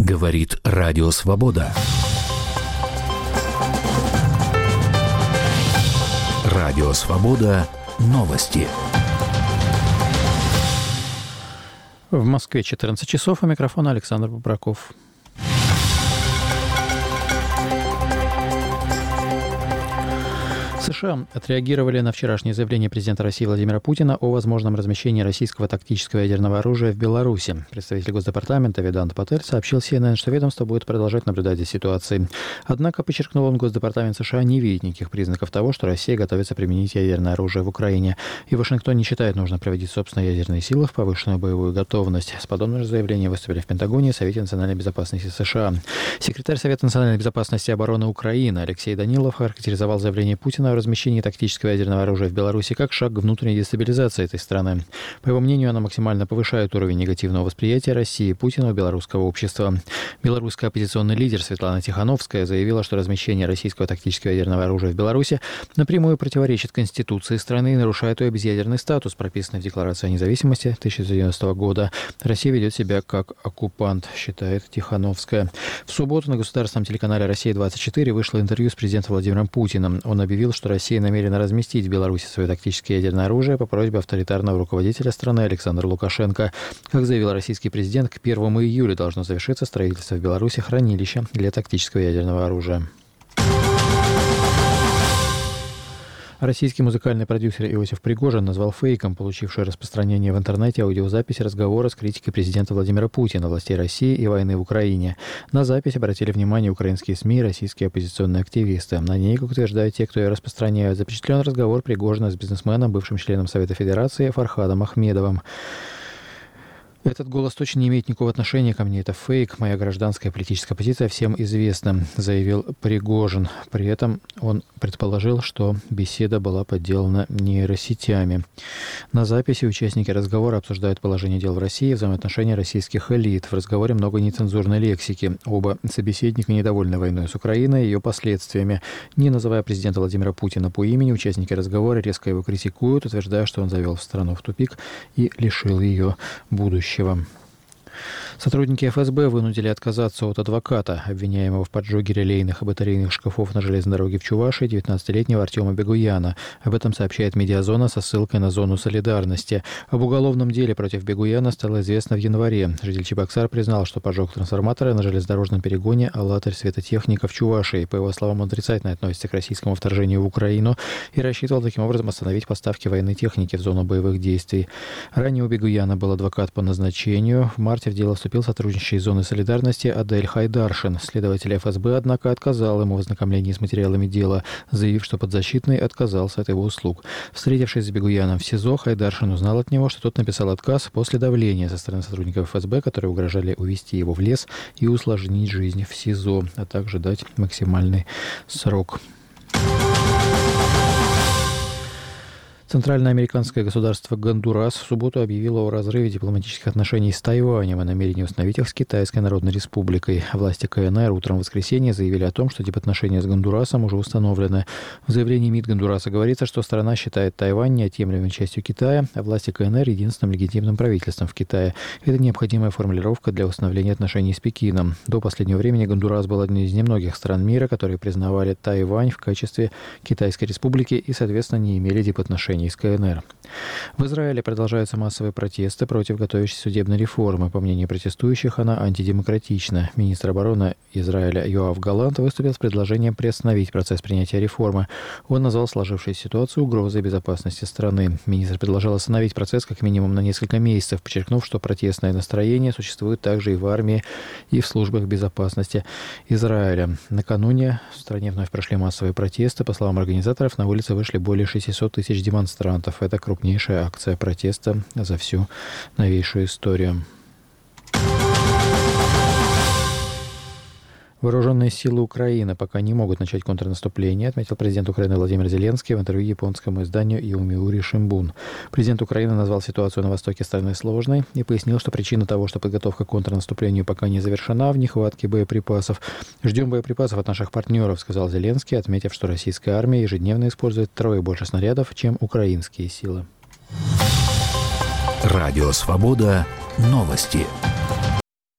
Говорит Радио Свобода. Радио Свобода. Новости. В Москве 14 часов. У микрофона Александр Бобраков. США отреагировали на вчерашнее заявление президента России Владимира Путина о возможном размещении российского тактического ядерного оружия в Беларуси. Представитель Госдепартамента Ведант Патель сообщил CNN, что ведомство будет продолжать наблюдать за ситуацией. Однако, подчеркнул он, Госдепартамент США не видит никаких признаков того, что Россия готовится применить ядерное оружие в Украине. И Вашингтон не считает нужно приводить собственные ядерные силы в повышенную боевую готовность. С подобным же заявлением выступили в Пентагоне и Совете национальной безопасности США. Секретарь Совета национальной безопасности и обороны Украины Алексей Данилов характеризовал заявление Путина о размещении тактического ядерного оружия в Беларуси как шаг к внутренней дестабилизации этой страны. По его мнению, она максимально повышает уровень негативного восприятия России и Путина у белорусского общества. Белорусская оппозиционный лидер Светлана Тихановская заявила, что размещение российского тактического ядерного оружия в Беларуси напрямую противоречит Конституции страны и нарушает ее безъядерный статус, прописанный в Декларации о независимости 1990 года. Россия ведет себя как оккупант, считает Тихановская. В субботу на государственном телеканале «Россия-24» вышло интервью с президентом Владимиром Путиным. Он объявил, что Россия намерена разместить в Беларуси свое тактическое ядерное оружие по просьбе авторитарного руководителя страны Александра Лукашенко. Как заявил российский президент, к 1 июля должно завершиться строительство в Беларуси хранилища для тактического ядерного оружия. Российский музыкальный продюсер Иосиф Пригожин назвал фейком получившее распространение в интернете аудиозапись разговора с критикой президента Владимира Путина, властей России и войны в Украине. На запись обратили внимание украинские СМИ и российские оппозиционные активисты. На ней, как утверждают те, кто ее распространяет, запечатлен разговор Пригожина с бизнесменом, бывшим членом Совета Федерации Фархадом Ахмедовым. «Этот голос точно не имеет никакого отношения ко мне. Это фейк. Моя гражданская политическая позиция всем известна», заявил Пригожин. При этом он предположил, что беседа была подделана нейросетями. На записи участники разговора обсуждают положение дел в России и взаимоотношения российских элит. В разговоре много нецензурной лексики. Оба собеседника недовольны войной с Украиной и ее последствиями. Не называя президента Владимира Путина по имени, участники разговора резко его критикуют, утверждая, что он завел страну в тупик и лишил ее будущего. Сотрудники ФСБ вынудили отказаться от адвоката, обвиняемого в поджоге релейных и батарейных шкафов на железной дороге в Чувашии 19-летнего Артема Бегуяна. Об этом сообщает «Медиазона» со ссылкой на зону солидарности. Об уголовном деле против Бегуяна стало известно в январе. Житель Чебоксар признал, что поджог трансформатора на железнодорожном перегоне «АллатРь Светотехника» в Чувашии. По его словам, он отрицательно относится к российскому вторжению в Украину и рассчитывал таким образом остановить поставки военной техники в зону боевых действий. Ранее у Бегуяна был адвокат по назначению. В марте в дело вступил сотрудничающий из зоны солидарности Адель Хайдаршин. Следователь ФСБ, однако, отказал ему в ознакомлении с материалами дела, заявив, что подзащитный отказался от его услуг. Встретившись с Бегуяном в СИЗО, Хайдаршин узнал от него, что тот написал отказ после давления со стороны сотрудников ФСБ, которые угрожали увезти его в лес и усложнить жизнь в СИЗО, а также дать максимальный срок. Центральноамериканское государство Гондурас в субботу объявило о разрыве дипломатических отношений с Тайванем и намерении установить их с Китайской Народной Республикой. Власти КНР утром в воскресенье заявили о том, что дипотношения с Гондурасом уже установлены. В заявлении МИД Гондураса говорится, что страна считает Тайвань неотъемлемой частью Китая, а власти КНР единственным легитимным правительством в Китае. Это необходимая формулировка для установления отношений с Пекином. До последнего времени Гондурас был одной из немногих стран мира, которые признавали Тайвань в качестве Китайской Республики и, соответственно, не имели дипотношений с КНР. В Израиле продолжаются массовые протесты против готовящейся судебной реформы. По мнению протестующих, она антидемократична. Министр обороны Израиля Йоав Галант выступил с предложением приостановить процесс принятия реформы. Он назвал сложившуюся ситуацию угрозой безопасности страны. Министр предложил остановить процесс как минимум на несколько месяцев, подчеркнув, что протестное настроение существует также и в армии, и в службах безопасности Израиля. Накануне в стране вновь прошли массовые протесты. По словам организаторов, на улицы вышли более 600 тысяч демонстрантов. Это крупнейшая акция протеста за всю новейшую историю. Вооруженные силы Украины пока не могут начать контрнаступление, отметил президент Украины Владимир Зеленский в интервью японскому изданию Yomiuri Shimbun. Президент Украины назвал ситуацию на востоке страны сложной и пояснил, что причина того, что подготовка к контрнаступлению пока не завершена, в нехватке боеприпасов. «Ждем боеприпасов от наших партнеров», сказал Зеленский, отметив, что российская армия ежедневно использует втрое больше снарядов, чем украинские силы. Радио «Свобода». Новости.